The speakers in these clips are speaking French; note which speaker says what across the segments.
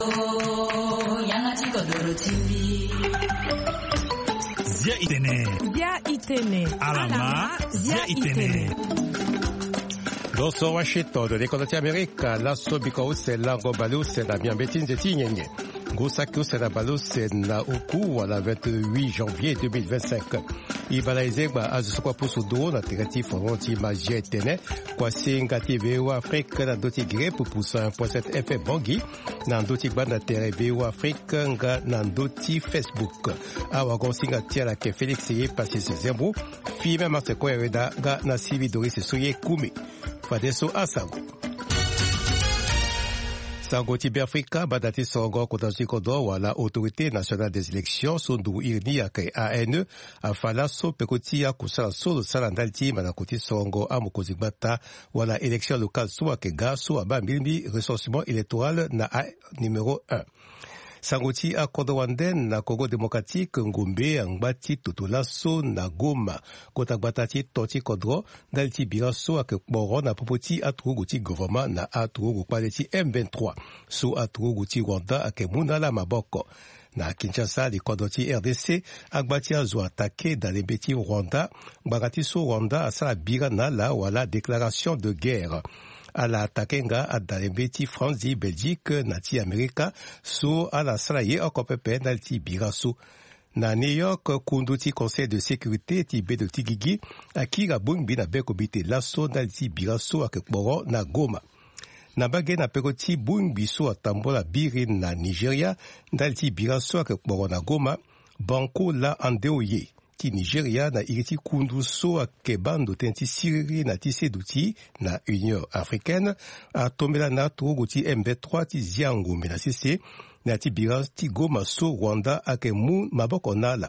Speaker 1: Zia Itene. Alama Zia Itene.
Speaker 2: Doso Washington de l'économie américaine, la sobiko c'est la gobalu c'est la bien bêtine de Tinyenye. Gosaku c'est la balu c'est la oku à la 28 janvier 2025. Ibalaise ba azusokwa pusudo na tigati foronti magie tene kwa singati veo Afrique na doti gré pour pousser 1.7 FM bongi na doti banda tere veo Afrique nga na doti Facebook. Awa gonsinga tiala ke Félix ye passé ses zembo fi même à ce quoi reda ga na sivi doris soye kumi. Fadeso asango. Sango Tibia Afrika badati songo kotaji kodo wala autorité nationale des élections sondu irni yake ANE afala so pekoti ya kusala solo salandalti manakoti songo amukozi bata wala élection locale so akega so aba milimi recensement électoral na numéro 1. Sangoti a Kodowanden na Congo démocratique ngombe angbati tutulaso na Goma kotakbatati toti kodro dalti biraso ak boro na popoti atruguti gouvernement na atrugu kwaleti M23 so atruguti Rwanda ak munala maboko na Kinshasa di kodoti RDC agbati azo attaqué dans les bêtis Rwanda bagati so Rwanda asala birana la wala déclaration de guerre à la Takenga à Dalembeti France di Belgique nati Amerika so à la Salaye okopepe nalti biraso na New York kunduti conseil de sécurité tibe de Tigigi akira bungbi na bekobite laso nalti biraso akekboro na Goma na bage na pekoti bungbi so atambola biri na Nigeria nalti biraso akekboro na Goma banko la andeoye ti Nigeria na iriti kundu so akebando tenti siriri na ti seduti na Union africaine a tombela na turuguti MB3 ti ziangu mena sise na ti biras ti Goma so Rwanda akemu maboko nala.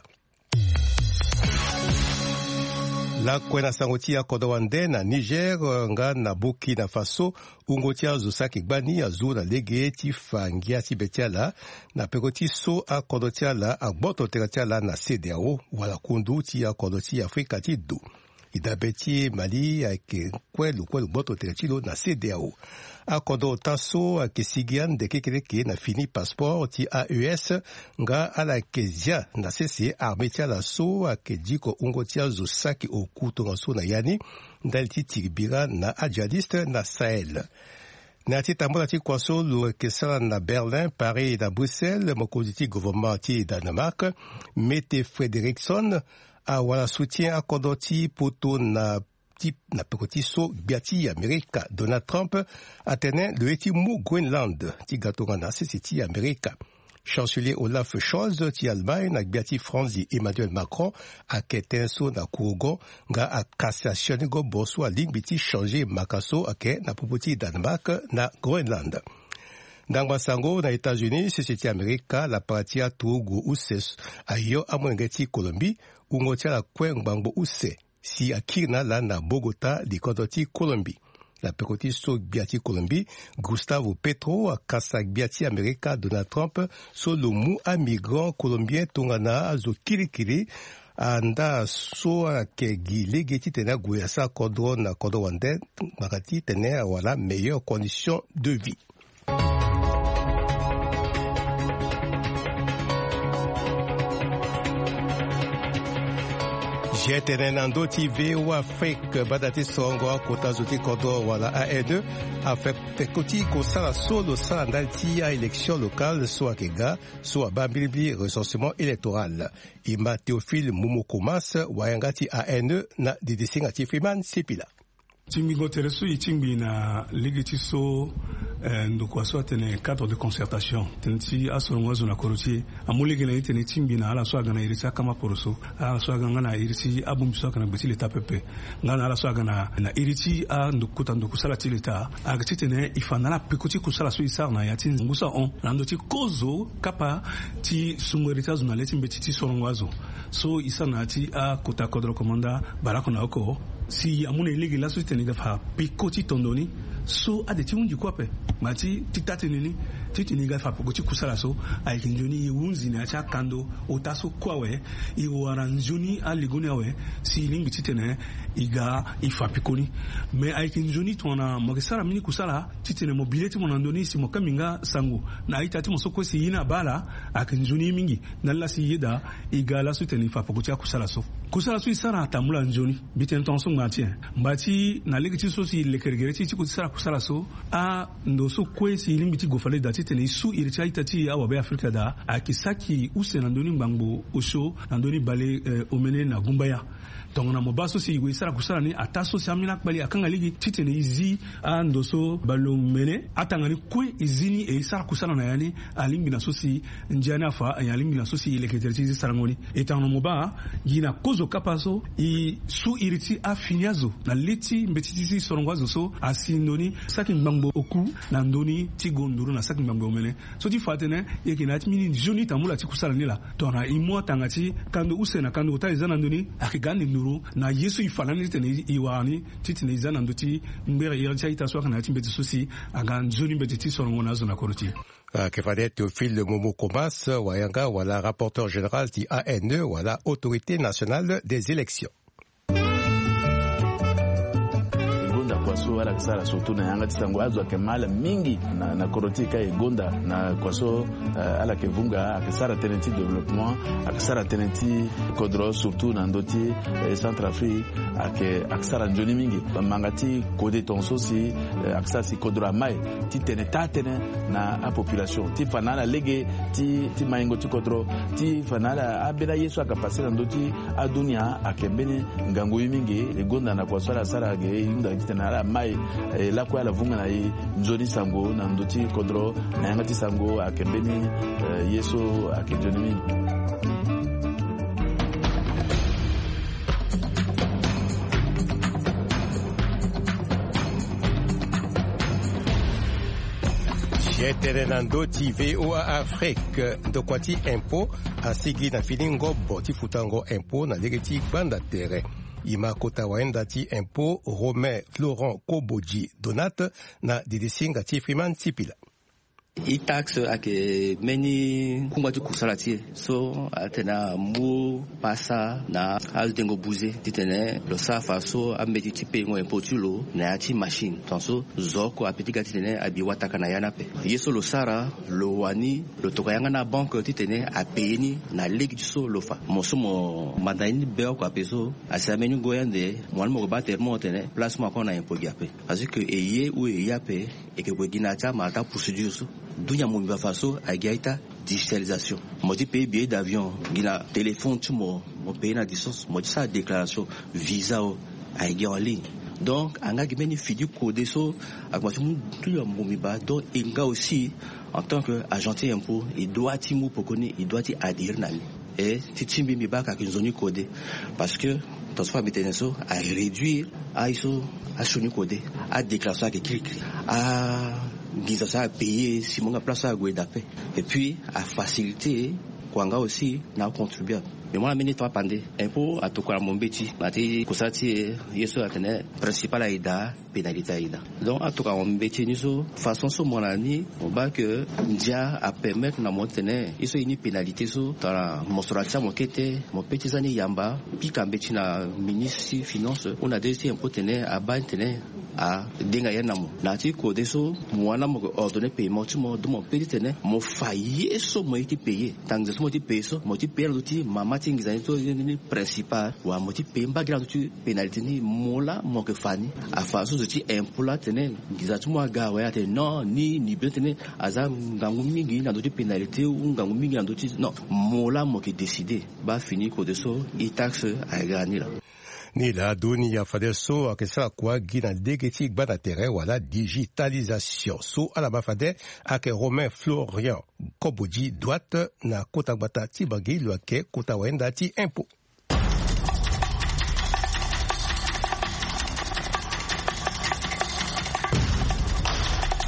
Speaker 2: La kwena sangoti ya Kodowande na Niger nga na Burkina Faso ungoti ya zusaki gbani ya zu na lege ti fangia ti betiala na pekoti so a kodotiala a boto teratiala na CEDEAO wala kundu ti ya kodoti Afrika ti du. Idabeti Mali ake kwelu boto teratilo na CEDEAO. A kodo taso ake sigian de kekeleke na fini passeport ti AES nga ala kezia na CC armetia la so ake diko ungotia zo saki okuto nga so na yani ndalti tiribira na adjadiste na Sahel. Na ti tambola ti kwaso lo kesala na Berlin, Paris na Bruxelles mokoditi gouvernement ti Danemark Mette Frederiksen a wala soutien a kodoti poto na pekoti so biati Amerika. Donald Trump atene le eti mu Groenland ti gatonga na ti Amerika. Chancelier Olaf Scholz ti Allemagne na biati France di Emmanuel Macron a keten so na kurugo nga a cassation go boso a limbiti changer makaso ake na popoti Danemark na Groenland. Ndangwa sango na États-Unis ti Amerika la partia turugu uses ayo amwengeti Colombie ungotia la kwengbango use si akirna la na Bogota di kodoti Colombie. La pekoti so biati Colombie, Gustavo Petro a kasak biati Amerika Donald Trump so lo mu a migrant colombien tongana azo kirikiri anda so ke gilege ti tene guyasa kodro na Kodowande makati tene wala meilleure condition de vie. Jetenenando TV ou Afrique badati songo kota zoti kodo wala AE2 afek pekoti ko sala solo sala ndalti a élection locale so akega so abambilbi recensement électoral. Ima Théophile Mumukumas wayangati AE2 na didisingati Freeman Sipila.
Speaker 3: Timbi goteresu itimbi na ligiti so ndukwa so tene cadre de concertation tenti asongozo na koroti amulege na itene timbi na ala so agana irisi kama poroso ala so agana na irisi abumbiso kana betile tapepe ngana ala so agana na irisi a ndukuta ndukusala tileta agitene ifanana pekuti kusala so isarna ya tin ngusa on nandoti kozo kapa ti sumwerita zuna letin betiti songozo so isana ti a kota kodro komanda barakona oko si amune iligi la société ni dafa pikoti tondoni so ade ti unji kwape mati titati nini titi niga fa poko ti kusala so ai kinjoni wunzi na cha kando otaso kwawe i waranjoni aligoni awe si lingi titene iga ifapikoni me ai kinjoni tona mogesara mini kusala titene mobileti monandoni si mokaminga sangu na itati mosoko si ina bala akinjoni mingi nalla si yeda iga la suteni fa poko ti kusala so isara tamula njoni biten tonso ngatien mbati na legiti so si lekergereti ti kusala so a ndoso kwesi limbiti gofale dati tene su iricha itati awabe Afrika da akisaki use na ndoni mbangbo osho na ndoni bale omene na gumbaya tongona mobaso si igwe sara kusala ni ataso si amina kbali akanga ligi titene izi a ndoso balo mene atangani kwe izini e sara kusala na yani alimbi na sosi njana fa alimbi na sosi lekergereti izi sarangoni etangona moba gina kozo kapaso i su iriti afiniazo na leti mbetiti sorongwazo so asindoni saki mbangbo oku na ndoni tigonduru na saki mbangbo omene so ti fatene yekina atmini joni tamula ti kusala nila tona imo tangati kando usena kando utayizana ndoni akigani nuru na yesu ifalani tene iwani titine izana ndoti mbere yercha itaswa kana timbeti sosi aga joni mbetiti sorongona zo na koroti
Speaker 2: Kefade Théophile Momo Komas, Wayanga, voilà, rapporteur général du ANE, voilà, Autorité nationale des élections.
Speaker 4: Kwaso ala kisara soto na yanga tisango azo akemala mingi na korotika egonda na kwaso ala kevunga akisara tenenti développement akisara tenenti kodro surtout na ndoti Centrafrique akisara njoni mingi mangati kode tonso si akisara si kodro amai ti tenetane na a population ti fanala lege ti maingo ti kodro ti fanala abela yesu akapasira ndoti adunia akembene ngango mingi egonda na kwaso ala sara ge yunda tena ala mai la kwa la vunga na njoni sango na ndoti kodro na yangati sango akembeni yeso akejoni mingi.
Speaker 2: Jeterenando ti VOA Afrique de kwati impôt asigi na filingo boti futango impôt na legeti banda terre. Ima kota waenda ti impôt Romain Florent Koboji Donat na didisinga ti Freeman Tipila.
Speaker 5: I tax ake meni kungwati kusala tie so atena mu pasa na aldengo buze titene lo safa so ameti tipe ngo impotulo na ati machine tonso zoko apetika titene abi wataka na yana pe yeso lo sara lo wani lo tokayanga na banque titene apeni na ligue du so lo fa mosomo madaini be ko apeso asameni goyande mo ba termo tene placement ko na impo gape parce que eye ou eyape et que bogina ta mata procédure so dunya mo ba faso agaita digitalisation mo ti paye billet d'avion gina téléphone tu mo paye na distance mo sa déclaration visa o agi en ligne donc anga gimeni fidi code so akwamu tout mo mi ba donc inga aussi en tant que agent impôt il doit timu pokoni il doit y adhérer nani et titimbi mi ba ka kinzoni code parce que transfert beteneso à réduire à iso à soni code à déclaration qui clique à disons ça à payer si mon place à Guédapé et puis à faciliter kwanga aussi na contribuable mais moi mini toi pandé impôt à to kwa mombeti mati kusati yeso atene principal aida pénalité aida donc à to kwa mombeti niso façon so monani on ba que ndia a permettre na montene iso ini pénalité so tara mosoracha mokete mo petizani yamba pika mbeti na ministre finance on a décidé impôt tene a ban tene a denga yanamo na ti ko deso mwana mo ordonner paiement tu mo do mo petit tene mo faillir so mo iti payer tant que mo ti peso mo ti payer l'outil mama ti ngizani to ni principal wa mo ti payer ba grande tu pénalité ni mola mo ke fani a façon de ti impôt la tene ngizatu mo ga wa te non ni bien tene azam ngangu mingi na do ti pénalité ou ngangu mingi na do ti non mola mo ke décider ba fini ko deso i taxe a gagner là
Speaker 2: ni la doni ya fade so akesa kwa gina degeti bana terrain wala digitalisation so ala bafade ake Romain Florian Koboji droite na kota bata tibagi lo ake kota wenda ti impôt.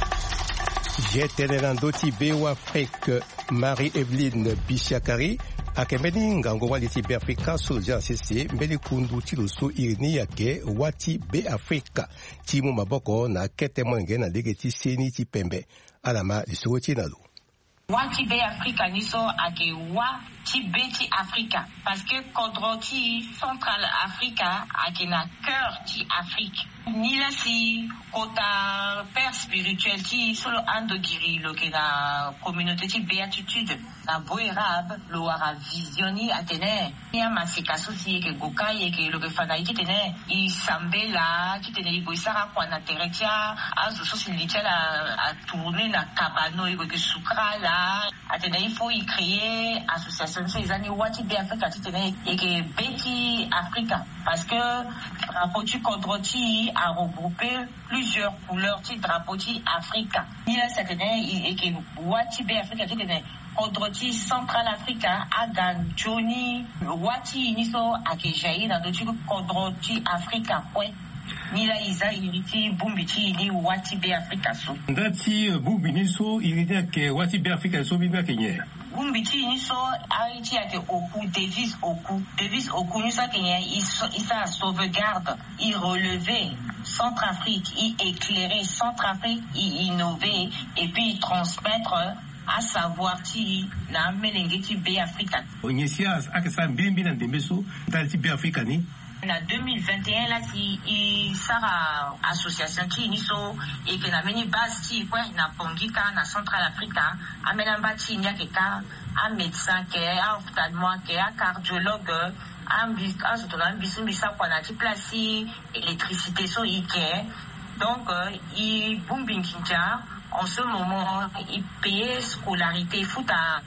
Speaker 2: Jeterenando ti VOA Afrique Marie-Evelyne Bichakari akembeni ngango wali ti be Afrika soja sese mbeli kundu ti lo so irini yake wati be Afrika ti mu maboko na kete mwenge na lege ti seni ti pembe alama lisoko ti na lo
Speaker 6: wati be Afrika niso ake wa ti be ti Afrika parce que kodro ti Central Africa ake na cœur ti Afrique ni la si kota père spirituel ti solo ando giri lo ke na communauté ti béatitude na boerab lo ara visioni atene ya masika sosi ke gokai ke lo ke fana iti tene I sambela ti tene ibo isara kwa na teretia azo sosi litela a tourner na kabano ibo ke sukrala atene il faut y créer association so izani wati be Africa ti tene et que beti Africa parce que drapeau ti kodroti a regroupé plusieurs couleurs ti drapeau ti Africa ni la satene et que wati be Africa ti tene kodroti Central Africa agan Johnny wati niso akejai na doti kodroti Africa point ni la iza iriti bumbiti ni wati be Africa so
Speaker 2: ndati bumbi so iriti ke wati be Africa so bi kenye
Speaker 6: bumbiti ni so ariti ake oku Davis oku ni sa kenye isa sauvegarde I relever Centrafrique I éclairer Centrafrique I innover et puis transmettre à savoir ti na melenge ti be Africa
Speaker 2: onyesia akesa mbimbi na ndembeso ndati be Africa ni
Speaker 6: na 2021 là si I sara association ti niso et que na meni base ti kwa na pongika na Central Africa amena mbati nya ke ka a médecin ke a ophtalmo ke a cardiologue ambisa kwa na ti place électricité so ike donc I bumbing kinja en ce moment I paye scolarité foot à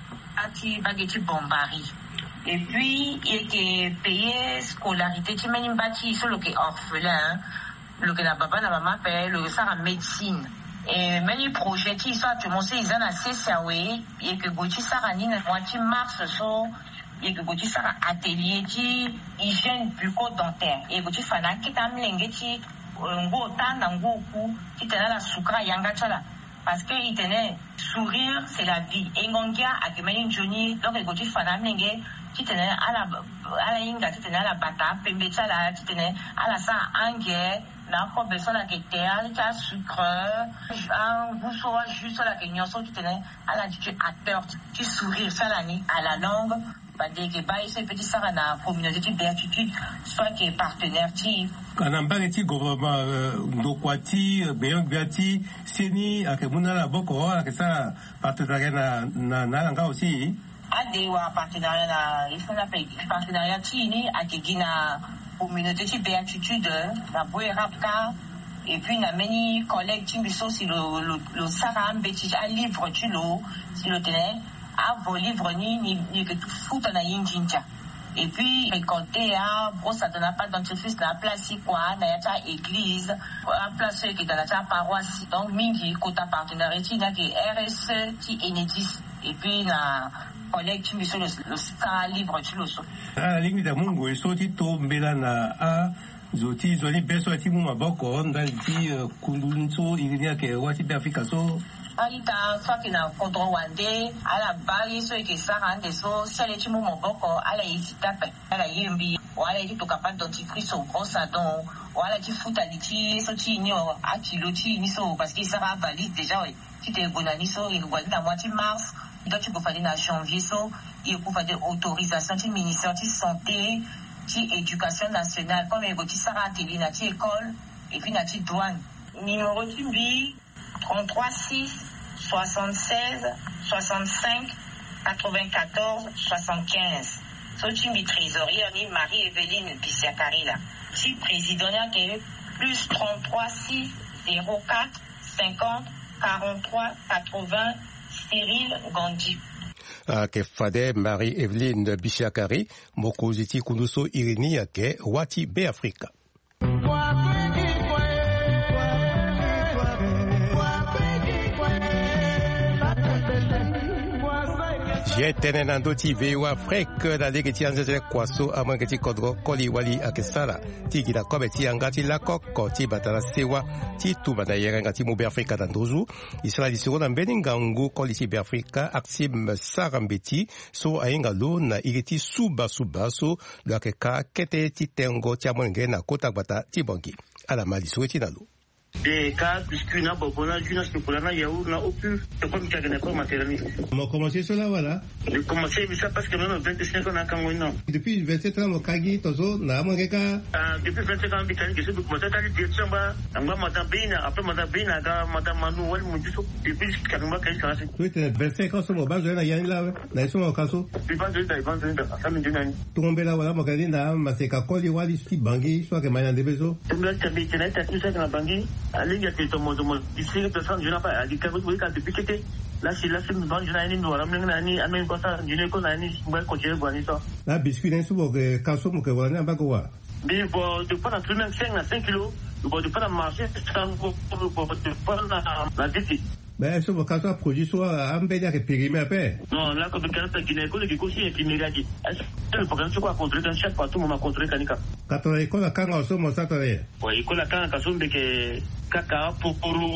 Speaker 6: ti bageti bombari et puis il était payé scolarité tu mets une bâtie sur le qui orphelin le que la papa na maman paye le ça en médecine et même les projets qui sont actuellement c'est ils en a CCAW et que gochi sarani na moitié mars so et que gochi sara atelier qui hygiène bucco-dentaire et gochi fana qui tam lengeti ngo tanda ngo ku qui tena la sukra yanga chala parce que il tenait sourire c'est la vie et ngongia akemeni Johnny donc il gochi fana lenge qui tenait à la inga qui tenait à la bata pembe chala qui tenait à la sa angue na ko beso la ketea qui a sucre un goût juste la kenyoso qui tenait à la du acteur qui sourire salani à la langue badege ba ese petit sara na communauté de béatitude soit qui est partenaire ti
Speaker 2: kanamba ti gouvernement ndokwati beyon biati seni akemuna la boko akesa partenariat na langa aussi
Speaker 6: adewa partenariat na il faut l'appeler partenariat ti ni akegina communauté de béatitude na boerapka et puis na many collègues ti biso si le sara mbeti a livre tu lo si le tenait à vos livres ni que tout fout na yinjinja et puis récolter à brosse à n'a pas d'entreprise na place quoi na ya église à place qui dans la paroisse donc mingi kota partenariat ti na que RS ti Enedis et puis na collègue ti biso le star livre ti lo so
Speaker 2: a lingi da mungu so ti to mbela na a zoti zoli beso ti mu maboko ndali ti kundunso ilinia ke wati be Afrika so
Speaker 6: alita swaki na kodro wande ala bali so ke sarande so sele ti mu moboko ala hésita pe ala yembi wala ti toka pas dentifrice au brosse à dents wala ti futa ti so ti ni a kilo ti ni so parce que ça va valide déjà oui ti te bonani so il va na moitié mars donc tu peux faire na janvier so il faut faire autorisation ti ministère ti santé ti éducation nationale comme il ti sara télé na ti école et puis na ti douane numéro ti bi 33 6 76 65 94 75. Sotimbi trésorier ni Marie-Evelyne Bissiakari là. Si président est plus 33 6 04 50 43 80 Cyril Gandhi.
Speaker 2: Ke fade Marie-Evelyne Bissiakari mokoziti kunduso irini yake wati be Afrika. Je tenenando ti vewa frek na lege ti anzeze kwaso amanga ti kodro koli wali akesala ti gina kobe ti angati la kokko ti batala sewa ti tuma na yerenga ti mubi Afrika na ndozu isala disiro na mbeni ngangu koli ti Afrika aksim sarambeti so ainga lo na igeti suba so lo akeka kete ti tengo ti amwenge na kota bata ti bongi ala mali so ti na lo
Speaker 7: des cas puisqu'une a bobona juna spéculana yaou na opu te comme tu as gagné comme matériel.
Speaker 2: On a commencé cela voilà.
Speaker 7: J'ai commencé ça parce que même 25 ans na kangoino.
Speaker 2: Depuis 27 ans mo kagi tozo na amwenge
Speaker 7: depuis 25 ans bitani que c'est pour ça ta direction ba anga madabina après madabina ga madamanu wal mujiso depuis kanuma kai kala.
Speaker 2: Oui, 25 ans mo banzo na yani la na iso mo kaso.
Speaker 7: Banzo ça me dit
Speaker 2: tombe la wala mo kagi na maseka koli wali sti bangi so ke mayande bezo.
Speaker 7: Tombe ta bitana ta tout ça na bangi. Allez, il y a des tomodomos. Ici, les personnes, je n'ai pas dit que vous voulez quand depuis que là, c'est là, c'est une bonne journée, nous allons mener un comme ça, je n'ai qu'un année, je vais continuer à voir ça.
Speaker 2: Là, biscuit, n'est-ce pas que quand on va aller à Bagoua?
Speaker 7: Mais bon, de pas dans le 5 à 5 kilos, de pas dans marcher, c'est un gros, de pas dans la décide.
Speaker 2: Ben, ce quand on produit soit un bénia qui périmé après.
Speaker 7: Non, là, comme quelqu'un qui n'est pas qui aussi est immédiat. Est-ce que le programme soit contrôlé dans chaque partout, on a contrôlé Kanika.
Speaker 2: Quand on école à Kanga, on s'en sort.
Speaker 7: Oui, école à Kanga, quand on dit que Kaka, pour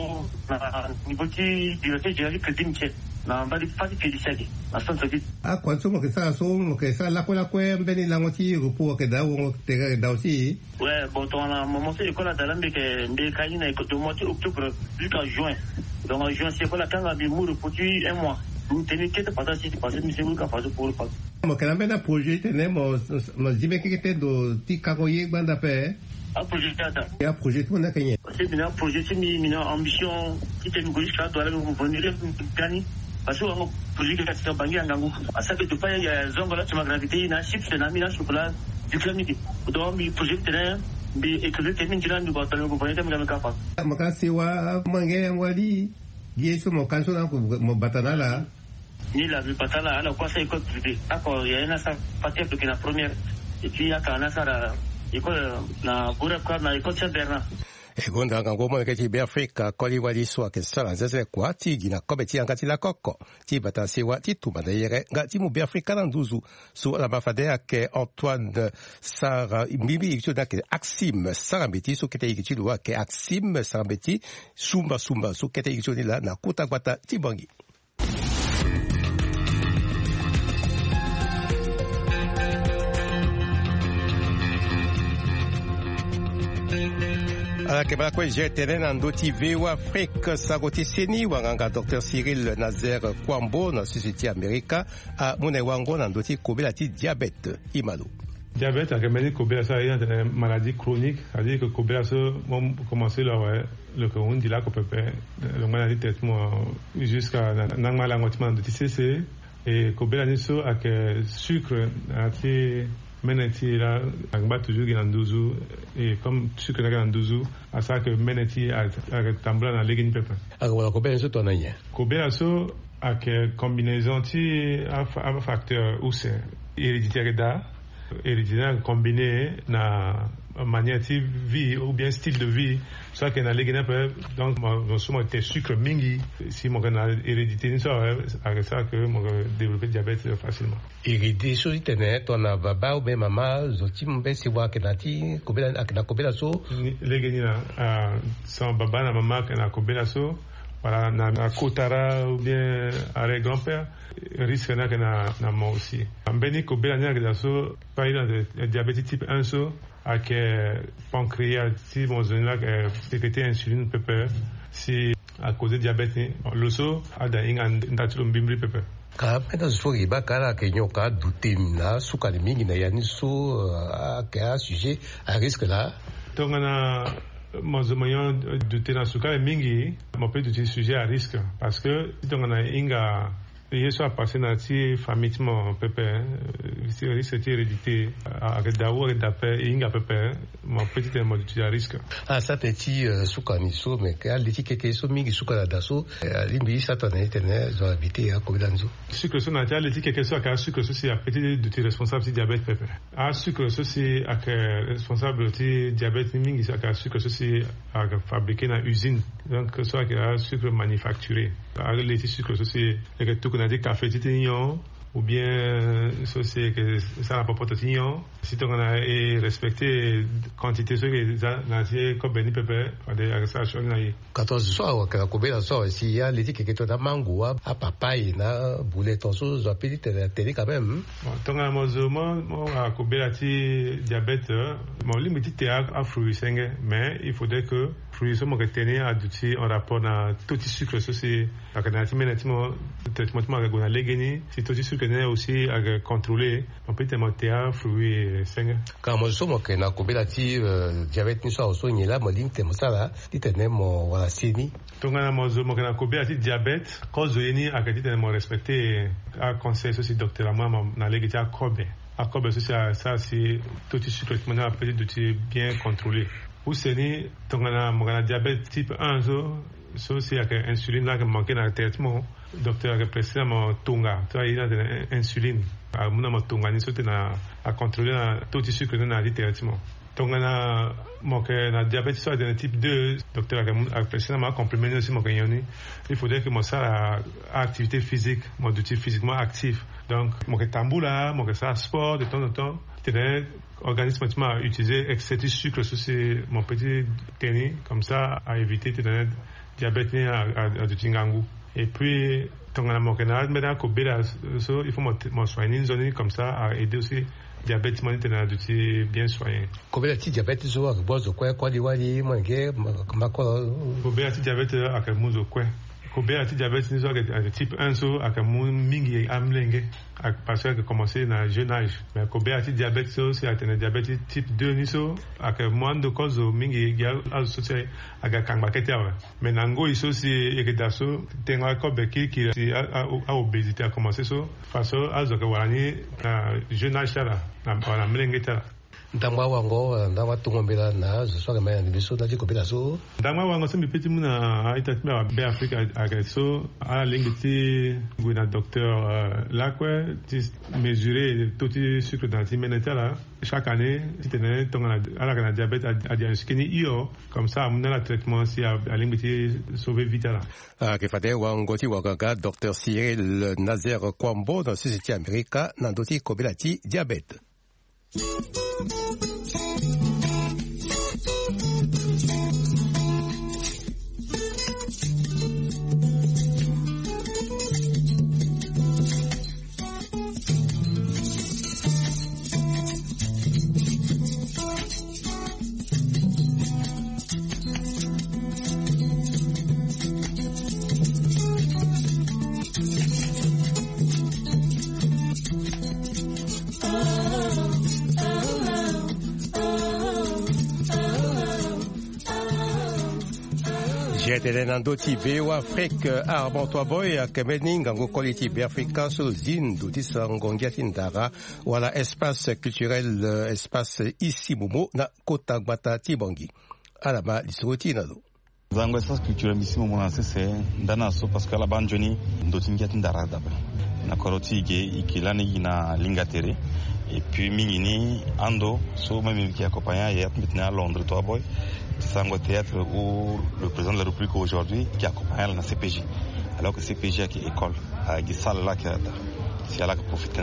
Speaker 7: niveau qui directeur général que Dimche. Na mbali fati kedisadi asante vite
Speaker 2: kwa somo ke sa somo ke sa la kola kwe mbeni la ngoti rupo ke da wo te da aussi
Speaker 7: ouais bon on a commencé l'école à Dalambe que mbe kayina ko de mois octobre jusqu'à juin donc en juin c'est pour la kanga bi muru pour un mois nous tenir que pendant si passer mais c'est vous qui passer pour pas
Speaker 2: mo ke na projet tenemos mo jibe ke te do ti kagoye banda pe
Speaker 7: un projet data
Speaker 2: et un projet tout na kenye
Speaker 7: c'est bien un projet c'est une ambition qui te nous jusqu'à doit venir gagner parce que on projet que ça bangi angangu asa que tu pas ya zongo la tuma gravité na chips na mina chocolat du clamidi donc mi projet terrain bi école termine jiran du batal ko bonita mi kapa
Speaker 2: makasi wa mange wali yeso mo kanso na mo batana la
Speaker 7: ni la batala ala kwa sa école privée ako ya na sa patia que la première et puis ya kana sa école na bura kwa na école Saint Bernard
Speaker 2: Egonda ngangoma ngati be Afrika koli wali swa ke sala nzeze kwa tigi na kobe ti ngati la koko ti batase wa ti tuma de yere ngati mu be Afrika na nduzu so la mafade ke Antoine Sara mbibi ikito da ke Axim Sarambeti so kete ikiti lo ke Axim Sarambeti sumba so kete ikito ni la na kota kwata ti bangi ala ke bakwe jetene na ndoti vewa Afrika sagoti seni wanganga Dr. Cyril Nazer Kwambo na Société America a mune wango na ndoti kobela ti diabète imalo.
Speaker 3: Diabète a remedi kobela ça une maladie chronique, c'est-à-dire que kobela ça vont commencer le qu'on dit là qu'on peut faire le maladie traitement jusqu'à nangma la ngotima de TCC et kobela ni so ak sucre ati meneti là ngba toujours qui ndozu et comme sucre na ndozu à ça que meneti a tambla na legin pepper
Speaker 2: Agora kobela so tonanya
Speaker 3: kobela so ak combinaison ti a facteur ou c'est héréditaire da héréditaire combiné na manière de vie ou bien style de vie ça que na legin pepper donc mon souvent était sucre mingi si mon na hérédité ça avec ça que mon développer diabète facilement
Speaker 2: hérédité so internet on a baba ou bien maman zoti mbe si wa kenati kobela akina kobela so
Speaker 3: legin na sans baba na maman na kobela so voilà na kotara ou bien avec grand-père risque na moi aussi mbeni kobela na so par exemple diabète type 1 so avec pancréas si mon zone là sécréter insuline pepper si à cause de diabète le so a da inga ndatulo mbimbi pepper
Speaker 2: ka pena soki bakala ke nyoka dutemina sukali mingi na yani so ka sujet à risque là
Speaker 3: donc on a moyen de tenir sukali mingi mon peut de sujet à risque parce que donc on a inga il soit passé dans ces familles pépé c'est risque hérédité avec d'abord et d'après inga pépé mon petit mode de risque
Speaker 2: ça petit sukani so mais que aliti keke so mingi sukala daso limbi ça tonne tene zo habité à kobilanzo
Speaker 3: sucre so na aliti keke so ka sucre so c'est petit de responsable diabète pépé sucre so c'est responsable de diabète mingi ça ka sucre so c'est fabriqué dans usine donc soit que sucre manufacturé avec les sucre so c'est que tout on a dit café titignon ou bien c'est que ça n'a pas porté si on a respecté quantité ce que nazi comme beni pepe de agriculture na
Speaker 2: 14 soir ka kobela soir si ya les qui que to mango a papaye na boulet so zo petit télé quand même
Speaker 3: ton a mo a kobela ti diabète mon limite te a fruit senge mais il faudrait que fruit so mo que tenir à duti en rapport na tout sucre so c'est la canati menatimo traitement ma gona legeni si tout sucre ne aussi à contrôler on peut monter à fruit senge
Speaker 2: quand mo so mo que na kobela ti diabète ni so ni la mo link te mo sala ti tene mo wala sini
Speaker 3: ton a mo que na kobela ti diabète cause ni a que ti tene mo respecter a conseil aussi docteur moi na legeti a kobe a kobe ça c'est tout sucre maintenant peut être bien contrôlé ou c'est ni ton a mo diabète type 1 so c'est avec insuline là que manquer dans le traitement docteur a prescrit mon tonga tu vois il a de l'insuline a mon tonga ni sauter à contrôler tout sucre dans le traitement tonga na manquer na diabète soit de type 2 docteur a prescrit ma complément aussi mon gagnoni il faudrait que moi ça activité physique moi du type physiquement actif donc mon tamboula mon ça sport de temps en temps c'est organisme à utiliser excès de sucre c'est mon petit tennis comme ça à éviter de diabète à du tingangu et puis ton amokenade maintenant que il faut mon soigner une zone comme ça à aider aussi diabète maintenant du bien soigné
Speaker 2: comme le diabète so à boire de quoi diwali moi que ma quoi
Speaker 3: diabète à que muzo quoi Kobe diabète ni so de type 1 so aka mingi amlenge parce que commencer na jeune âge mais Kobe diabète so c'est atteindre diabète type 2 ni so aka moins de cause mingi ya associé aka kangba ketia mais nango iso si ekedaso tenga Kobe qui a obésité a commencé so face azo ka wani na jeune âge là na mlenge ta
Speaker 2: ndangwa wango ndawa tungombela na zo kama ni biso na jikobela so
Speaker 3: ndangwa wango sembi petit muna aitatma be Afrique agaso a lingiti guna docteur là quoi mesurer tout sucre dans le ménétal là chaque année si tenait ton à la diabète a diagnostiqué io comme ça amena la traitement si a lingiti sauver vite là
Speaker 2: que fade wango ti wagaga docteur Cyril Nazer Kwambo dans Société America nandoti kobelati diabète. Tenendo tibe wa Afrique arbonto boy kemeninga ngokoli tibe Afrika so zindu tisangongia tindara wala espace culturel espace ici momo na kota gbata tibongi alama lisoti nalo
Speaker 8: zango espace culturel ici momo na c'est ndana so parce que la banjoni ndotingia tindara daba na koroti ge ikilani ina lingatere et puis mingini ando so même qui accompagne ya mitna Londres toi boy Sango Théâtre où le président de la République aujourd'hui qui accompagne la CPJ alors que CPJ a qui école a des salles là qui a c'est là que profite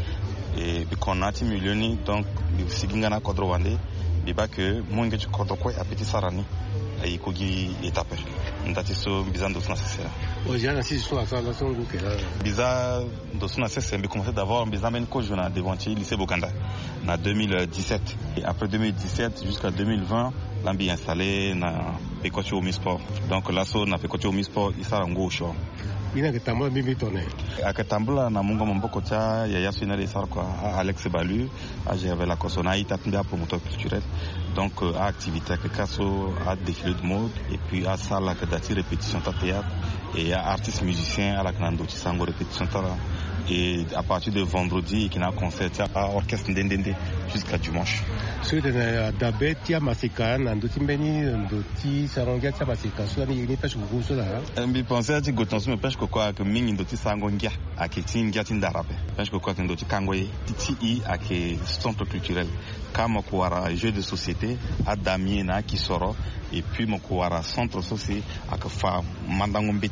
Speaker 8: et puis qu'on a 10 millions donc si gingana kodro wande biba que monge tu kodro ko apeti sarani ay ko gi étape ndati so bizando sona sesera
Speaker 2: ojana si so asala songo que là
Speaker 8: biza do sona sesera mais commencer d'avoir bizamen ko jona devant lycée Bokanda en 2017 et après 2017 jusqu'à 2020 l'ambi installé na Pekochi Omisport donc là so na Pekochi Omisport isara ngosho
Speaker 2: ina ketamba mimi tone
Speaker 8: akatambula na mungo mboko cha ya yasina de sar quoi Alex Balu a géré la Kosona itatnda promoteur culturel donc à activité que caso à défilé de mode et puis à salle que dati répétition ta théâtre et à artiste musicien à la Knando Tisango répétition ta et à partir de vendredi qui n'a concert à orchestre ndendende jusqu'à dimanche
Speaker 2: sur de dabeti ya masika na ndoti mbeni ndoti sarongia tsa masika so ni ni pêche ko so là
Speaker 8: mbi penser à gotonso me pêche ko quoi que mingi ndoti sangongia aketingia tindarape pêche ko quoi que ndoti kangoye titi ake centre culturel kama ko ara jeu de société à Damien na Kisoro et puis mon ko ara centre société aka fa mandango mbeti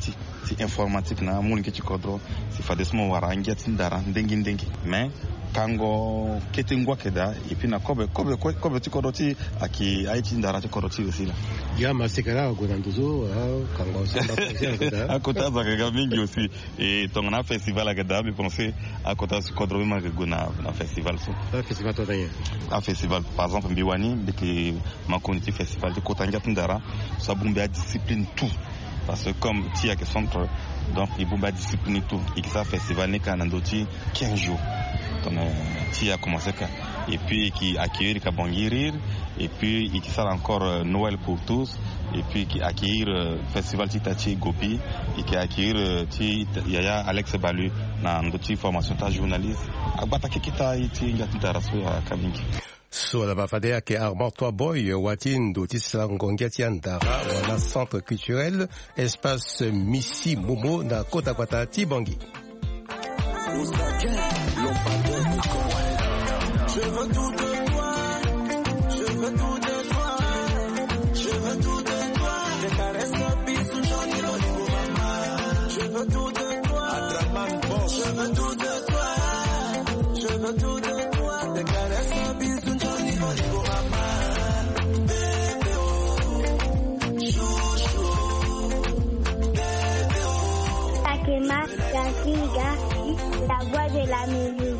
Speaker 8: si informatique na mulike chikodro si fadesmo warangia tindara ndengi mais kango ketengwa keda et puis na kobe chikodoti aki aiti ndara chikodoti aussi là
Speaker 2: ya masekara godandozo kango samba keda
Speaker 8: akota za mingi aussi et tongana festival keda me penser akota chikodro ma gona na festival so
Speaker 2: festival to daye
Speaker 8: un festival par exemple Mbiwani beke makoniti festival de kotanga tindara ça bombe à discipline tout parce que comme tia que centre donc il bombe à discipline tout et que ça festival n'est qu'un andoti 15 jours donc tia commencé et puis qui accueillir Kabongirir et puis qui sera encore Noël pour tous et puis qui accueillir festival Titachi Gopi et qui accueillir Yaya Alex Balu na andoti formation ta journaliste abata kikita iti ngatindara so ya kabingi
Speaker 2: so la bafadea ke Armand Toaboy watin dotisla ngongia tiandara wana centre culturel espace Misi Momo na Kota Kwata Tibangi.
Speaker 9: Je veux tout de toi, je veux tout de toi, je veux tout de toi. Des caresses, bisous, j'en ai l'autre pour maman. Je veux tout de toi, je veux tout de toi, je veux tout de toi. Des caresses, bisous, j'en ai l'autre pour maman. Bébé oh, chouchou, bébé oh.
Speaker 10: Takema, Gasinga, la voix de la musique.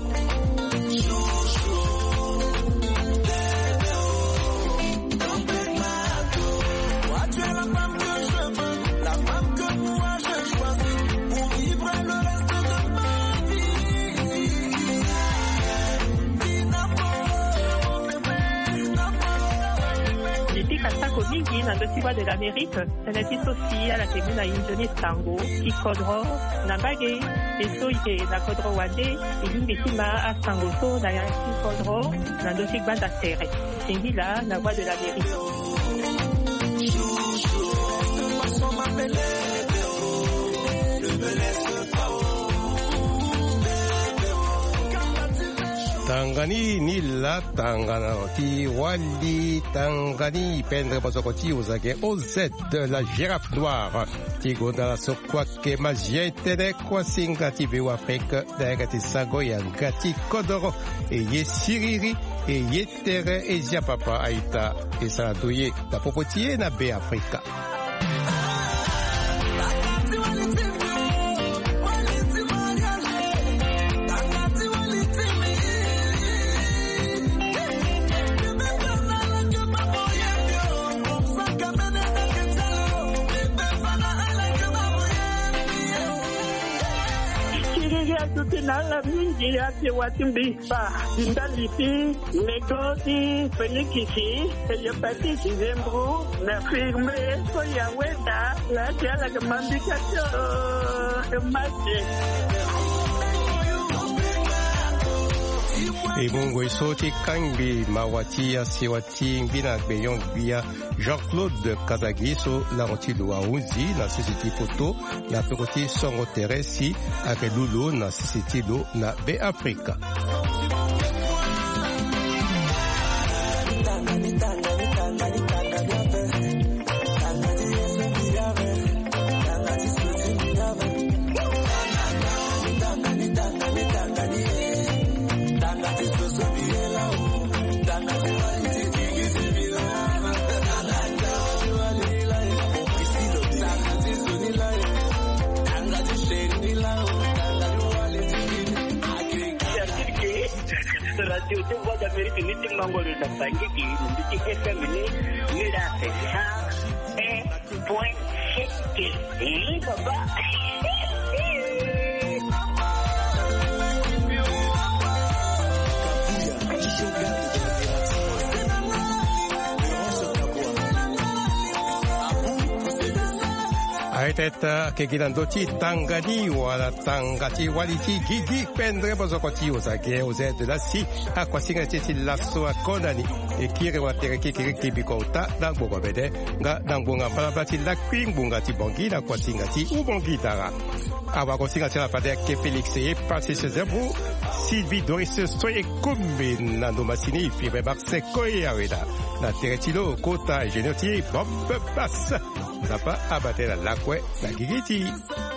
Speaker 11: Mingi na ndosiwa de l'Amérique, senati sosi ala temuna injoni tango, ki kodro, na bage, eso ike na kodro wande, ilimbitima a tango so na ki kodro, na ndosik banda tere. Singila na voix de l'Amérique.
Speaker 2: Tangani ni la tangana ti wali tangani pendre pasokoti uzake OZ la girafe noire ti gonda so kwa ke majietene kwa singa ti be Afrique daga ti sago ya ngati kodoro e ye siriri e ye tere e ja papa aita e sa doye ta popotie na be Afrika.
Speaker 11: Nala mingi ati watimbipa indalipi negoti felikisi telepati kizembru na firme soya weda la jala kemambikacho emate
Speaker 2: et bongo isoti kangbi mawati asiwati ngina beyon bia Jean-Claude Kazagiso la rotilo a unzi na sisiti poto na pekoti songo teresi ake lulu na sisiti lo na be Afrika.
Speaker 7: Radio de Voix d'Amérique ni mangolo na sangiki ni FM ni la .7 baba.
Speaker 2: Aiteta ke gilandoti tangani wala tangati waliti gigi pendre bozokoti osake oze de la si akwasinga teti lasso akonani e kire wa tereki kire bikota na bogobede nga dangonga palabati la kwingbunga ti bongi na kwasinga ti ubongi dara awa kwasinga ti la fade ke Félix e passé ce zebro Sylvie Doris soye kumbe na domasini firme Marseille koyaweda na teretilo kota genoti bob passe. Napa abatela lakwe na gigiti.